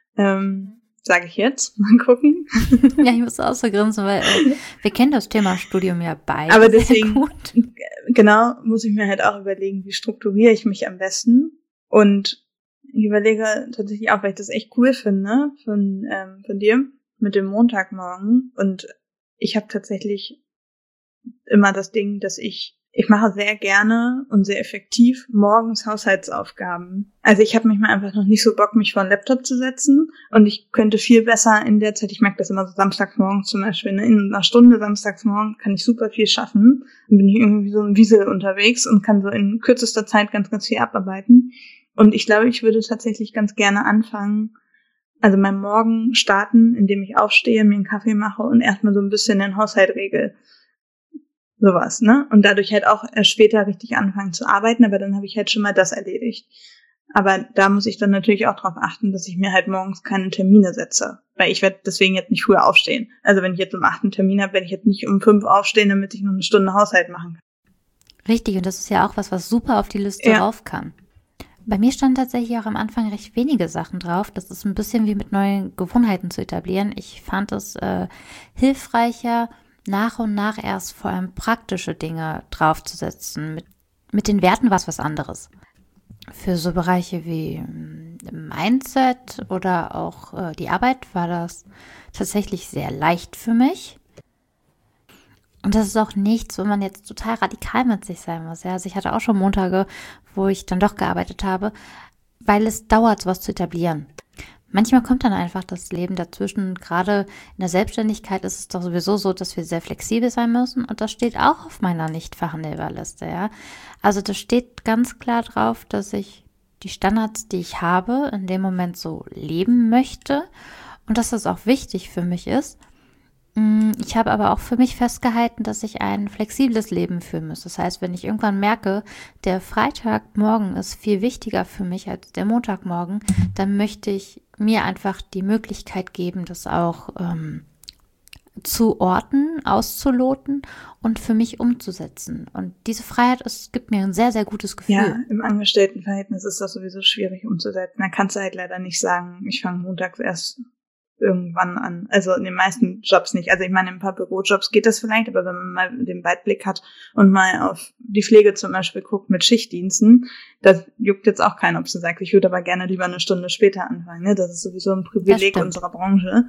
Sage ich jetzt. Mal gucken. Ja, ich muss auch so grinsen, weil wir kennen das Thema Studium ja beide. Aber deswegen, gut. Genau, muss ich mir halt auch überlegen, wie strukturiere ich mich am besten. Und ich überlege tatsächlich auch, weil ich das echt cool finde, von dir, mit dem Montagmorgen. Und ich habe tatsächlich immer das Ding, dass ich mache sehr gerne und sehr effektiv morgens Haushaltsaufgaben. Also ich habe manchmal einfach noch nicht so Bock, mich vor den Laptop zu setzen und ich könnte viel besser in der Zeit, ich merke das immer so samstagsmorgens zum Beispiel, ne? In einer Stunde samstagsmorgen kann ich super viel schaffen. Dann bin ich irgendwie so im Wiesel unterwegs und kann so in kürzester Zeit ganz, ganz viel abarbeiten. Und ich glaube, ich würde tatsächlich ganz gerne anfangen, also meinen Morgen starten, indem ich aufstehe, mir einen Kaffee mache und erstmal so ein bisschen den Haushalt regel. Sowas, ne? Und dadurch halt auch erst später richtig anfangen zu arbeiten, aber dann habe ich halt schon mal das erledigt. Aber da muss ich dann natürlich auch drauf achten, dass ich mir halt morgens keine Termine setze. Weil ich werde deswegen jetzt nicht früher aufstehen. Also wenn ich jetzt um 8 einen Termin habe, werde ich jetzt nicht um 5 aufstehen, damit ich noch eine Stunde Haushalt machen kann. Richtig, und das ist ja auch was super auf die Liste rauf kann. Bei mir standen tatsächlich auch am Anfang recht wenige Sachen drauf. Das ist ein bisschen wie mit neuen Gewohnheiten zu etablieren. Ich fand es hilfreicher, nach und nach erst vor allem praktische Dinge draufzusetzen. Mit den Werten war es was anderes. Für so Bereiche wie Mindset oder auch die Arbeit war das tatsächlich sehr leicht für mich. Und das ist auch nichts, wo man jetzt total radikal mit sich sein muss. Ja? Also ich hatte auch schon Montage, wo ich dann doch gearbeitet habe, weil es dauert, sowas zu etablieren. Manchmal kommt dann einfach das Leben dazwischen. Gerade in der Selbstständigkeit ist es doch sowieso so, dass wir sehr flexibel sein müssen. Und das steht auch auf meiner nicht verhandelbar Liste. Ja? Also da steht ganz klar drauf, dass ich die Standards, die ich habe, in dem Moment so leben möchte. Und dass das auch wichtig für mich ist. Ich habe aber auch für mich festgehalten, dass ich ein flexibles Leben führen muss. Das heißt, wenn ich irgendwann merke, der Freitagmorgen ist viel wichtiger für mich als der Montagmorgen, dann möchte ich mir einfach die Möglichkeit geben, das auch zu orten, auszuloten und für mich umzusetzen. Und diese Freiheit gibt mir ein sehr, sehr gutes Gefühl. Ja, im Angestelltenverhältnis ist das sowieso schwierig umzusetzen. Da kannst du halt leider nicht sagen, ich fange montags erst irgendwann an. Also in den meisten Jobs nicht. Also ich meine, in ein paar Bürojobs geht das vielleicht, aber wenn man mal den Weitblick hat und mal auf die Pflege zum Beispiel guckt mit Schichtdiensten, das juckt jetzt auch keinen, ob sie sagt, ich würde aber gerne lieber eine Stunde später anfangen. Ne? Das ist sowieso ein Privileg unserer Branche.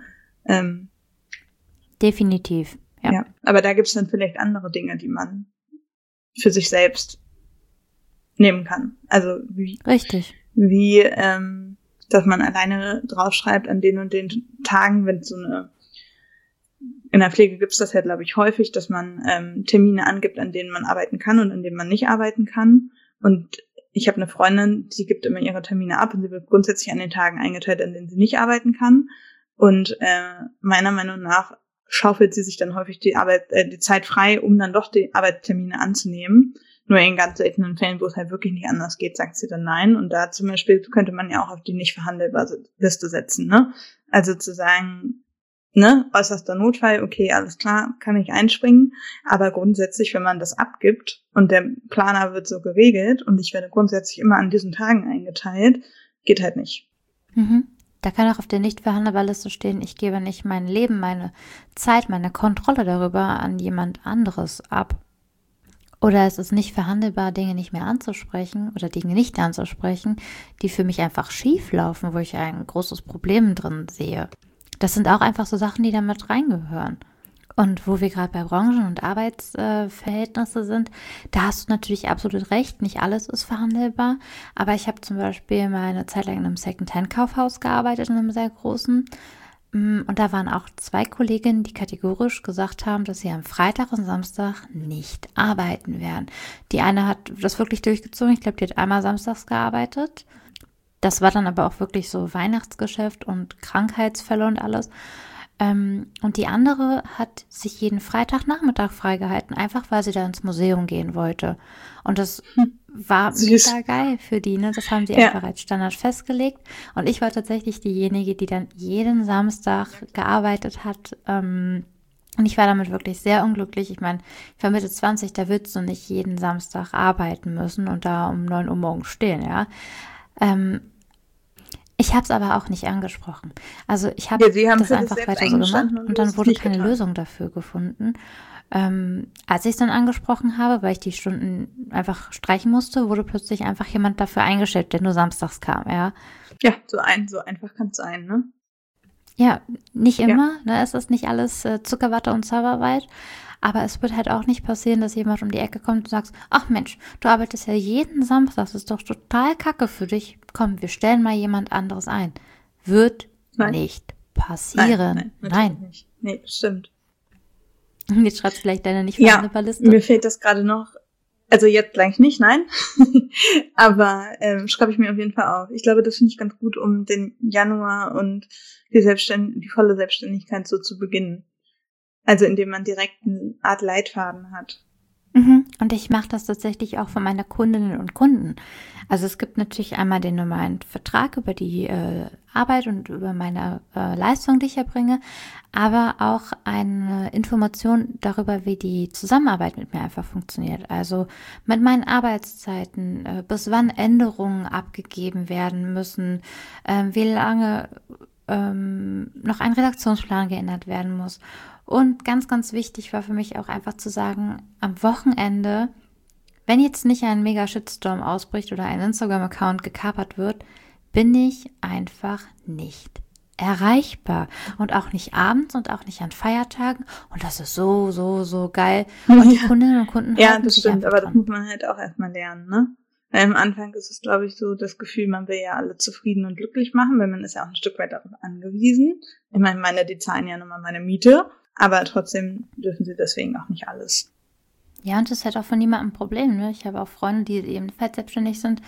Definitiv, ja. Aber da gibt's dann vielleicht andere Dinge, die man für sich selbst nehmen kann. Also Richtig. Dass man alleine draufschreibt an den und den Tagen, wenn so in der Pflege gibt's das ja, glaube ich, häufig, dass man Termine angibt, an denen man arbeiten kann und an denen man nicht arbeiten kann. Und ich habe eine Freundin, die gibt immer ihre Termine ab und sie wird grundsätzlich an den Tagen eingeteilt, an denen sie nicht arbeiten kann. Und meiner Meinung nach schaufelt sie sich dann häufig die Zeit frei, um dann doch die Arbeitstermine anzunehmen. Nur in ganz seltenen Fällen, wo es halt wirklich nicht anders geht, sagt sie dann nein. Und da zum Beispiel könnte man ja auch auf die nicht verhandelbare Liste setzen, ne? Also zu sagen, ne, äußerster Notfall, okay, alles klar, kann ich einspringen. Aber grundsätzlich, wenn man das abgibt und der Planer wird so geregelt und ich werde grundsätzlich immer an diesen Tagen eingeteilt, geht halt nicht. Mhm. Da kann auch auf der Nicht-Verhandelbar-Liste stehen, ich gebe nicht mein Leben, meine Zeit, meine Kontrolle darüber an jemand anderes ab. Oder es ist nicht verhandelbar, Dinge nicht mehr anzusprechen oder Dinge nicht anzusprechen, die für mich einfach schief laufen, wo ich ein großes Problem drin sehe. Das sind auch einfach so Sachen, die da mit reingehören. Und wo wir gerade bei Branchen- und Arbeitsverhältnisse sind, da hast du natürlich absolut recht, nicht alles ist verhandelbar. Aber ich habe zum Beispiel mal eine Zeit lang in einem Second-Hand-Kaufhaus gearbeitet, in einem sehr großen. Und da waren auch 2 Kolleginnen, die kategorisch gesagt haben, dass sie am Freitag und Samstag nicht arbeiten werden. Die eine hat das wirklich durchgezogen. Ich glaube, die hat einmal samstags gearbeitet. Das war dann aber auch wirklich so Weihnachtsgeschäft und Krankheitsfälle und alles. Und die andere hat sich jeden Freitagnachmittag freigehalten, einfach weil sie da ins Museum gehen wollte. Und das war mega geil für die, ne? Das haben sie einfach als Standard festgelegt. Und ich war tatsächlich diejenige, die dann jeden Samstag gearbeitet hat. Und ich war damit wirklich sehr unglücklich. Ich meine, ich war Mitte 20, da willst du nicht jeden Samstag arbeiten müssen und da um 9 Uhr morgens stehen, ja. Ich habe es aber auch nicht angesprochen. Also ich habe das einfach weiter so gemacht und dann wurde keine Lösung dafür gefunden. Als ich es dann angesprochen habe, weil ich die Stunden einfach streichen musste, wurde plötzlich einfach jemand dafür eingestellt, der nur samstags kam, ja. Ja, so einfach kann es sein, ne? Ja, nicht immer, ne? Es ist nicht alles Zuckerwatte und Zauberwald. Aber es wird halt auch nicht passieren, dass jemand um die Ecke kommt und sagt, ach Mensch, du arbeitest ja jeden Samstag, das ist doch total kacke für dich. Komm, wir stellen mal jemand anderes ein. Wird nicht passieren. Nein. Nicht. Nee, stimmt. Jetzt schreibst du vielleicht deine nicht verhandelbare Liste. Mir fehlt das gerade noch. Also jetzt gleich nicht, nein. Aber schreibe ich mir auf jeden Fall auf. Ich glaube, das finde ich ganz gut, um den Januar und die volle Selbstständigkeit so zu beginnen. Also indem man direkt eine Art Leitfaden hat. Und ich mache das tatsächlich auch für meine Kundinnen und Kunden. Also es gibt natürlich einmal den normalen Vertrag über die Arbeit und über meine Leistung, die ich erbringe, aber auch eine Information darüber, wie die Zusammenarbeit mit mir einfach funktioniert. Also mit meinen Arbeitszeiten, bis wann Änderungen abgegeben werden müssen, wie lange noch ein Redaktionsplan geändert werden muss. Und ganz, ganz wichtig war für mich auch einfach zu sagen, am Wochenende, wenn jetzt nicht ein mega Shitstorm ausbricht oder ein Instagram-Account gekapert wird, bin ich einfach nicht erreichbar. Und auch nicht abends und auch nicht an Feiertagen. Und das ist so geil. Und die Kundinnen und Kunden ja, das stimmt, aber das muss man halt auch erstmal lernen, ne? Weil am Anfang ist es, glaube ich, so das Gefühl, man will ja alle zufrieden und glücklich machen, weil man ist ja auch ein Stück weit darauf angewiesen. Ich meine, die zahlen ja nochmal meine Miete, aber trotzdem dürfen sie deswegen auch nicht alles. Ja, und das ist halt auch von niemandem ein Problem, ne? Ich habe auch Freunde, die ebenfalls selbstständig sind,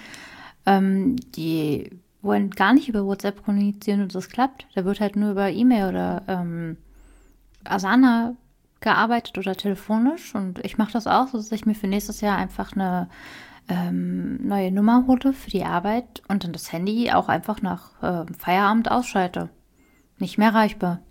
die wollen gar nicht über WhatsApp kommunizieren und das klappt. Da wird halt nur über E-Mail oder Asana gearbeitet oder telefonisch und ich mache das auch, so dass ich mir für nächstes Jahr einfach eine neue Nummer hole für die Arbeit und dann das Handy auch einfach nach Feierabend ausschalte. Nicht mehr erreichbar.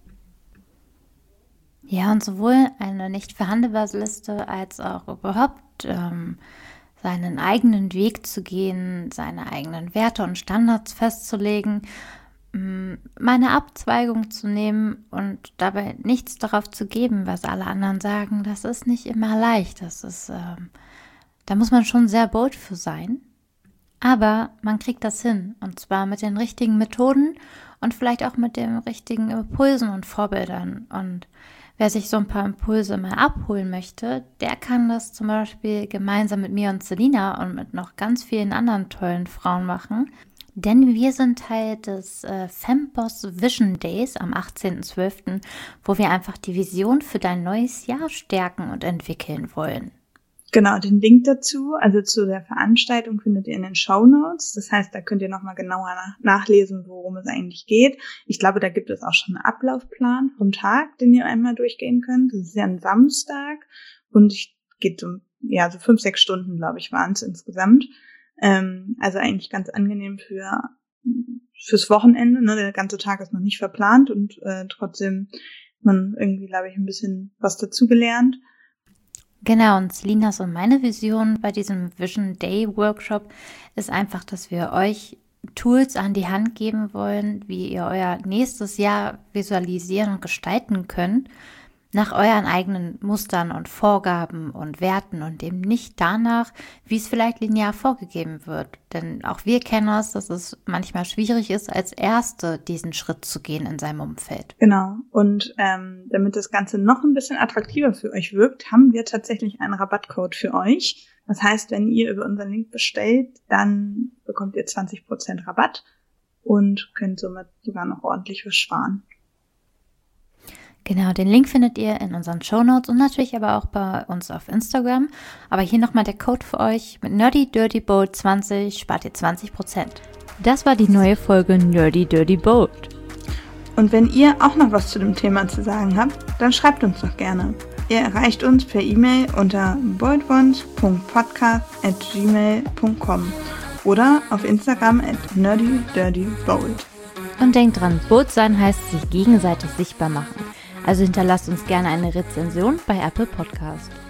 Ja, und sowohl eine nicht verhandelbare Liste als auch überhaupt seinen eigenen Weg zu gehen, seine eigenen Werte und Standards festzulegen, meine Abzweigung zu nehmen und dabei nichts darauf zu geben, was alle anderen sagen, das ist nicht immer leicht. Das ist da muss man schon sehr bold für sein. Aber man kriegt das hin. Und zwar mit den richtigen Methoden und vielleicht auch mit den richtigen Impulsen und Vorbildern. Und wer sich so ein paar Impulse mal abholen möchte, der kann das zum Beispiel gemeinsam mit mir und Selina und mit noch ganz vielen anderen tollen Frauen machen. Denn wir sind Teil des Femboss Vision Days am 18.12., wo wir einfach die Vision für dein neues Jahr stärken und entwickeln wollen. Genau, den Link dazu, also zu der Veranstaltung, findet ihr in den Shownotes. Das heißt, da könnt ihr nochmal genauer nachlesen, worum es eigentlich geht. Ich glaube, da gibt es auch schon einen Ablaufplan vom Tag, den ihr einmal durchgehen könnt. Das ist ja ein Samstag und geht so 5-6 Stunden, glaube ich, waren es insgesamt. Also eigentlich ganz angenehm fürs Wochenende. Ne? Der ganze Tag ist noch nicht verplant und trotzdem man irgendwie, glaube ich, ein bisschen was dazugelernt. Genau, und Selinas und meine Vision bei diesem Vision Day Workshop ist einfach, dass wir euch Tools an die Hand geben wollen, wie ihr euer nächstes Jahr visualisieren und gestalten könnt, nach euren eigenen Mustern und Vorgaben und Werten und eben nicht danach, wie es vielleicht linear vorgegeben wird. Denn auch wir kennen es, dass es manchmal schwierig ist, als Erste diesen Schritt zu gehen in seinem Umfeld. Genau. Und damit das Ganze noch ein bisschen attraktiver für euch wirkt, haben wir tatsächlich einen Rabattcode für euch. Das heißt, wenn ihr über unseren Link bestellt, dann bekommt ihr 20% Rabatt und könnt somit sogar noch ordentlich was sparen. Genau, den Link findet ihr in unseren Shownotes und natürlich aber auch bei uns auf Instagram. Aber hier nochmal der Code für euch. Mit Nerdy Dirty Bold 20 spart ihr 20%. Das war die neue Folge Nerdy Dirty Bold. Und wenn ihr auch noch was zu dem Thema zu sagen habt, dann schreibt uns doch gerne. Ihr erreicht uns per E-Mail unter boldones.podcast@gmail.com oder auf Instagram @nerdydirtybold. Und denkt dran, bold sein heißt sich gegenseitig sichtbar machen. Also hinterlasst uns gerne eine Rezension bei Apple Podcast.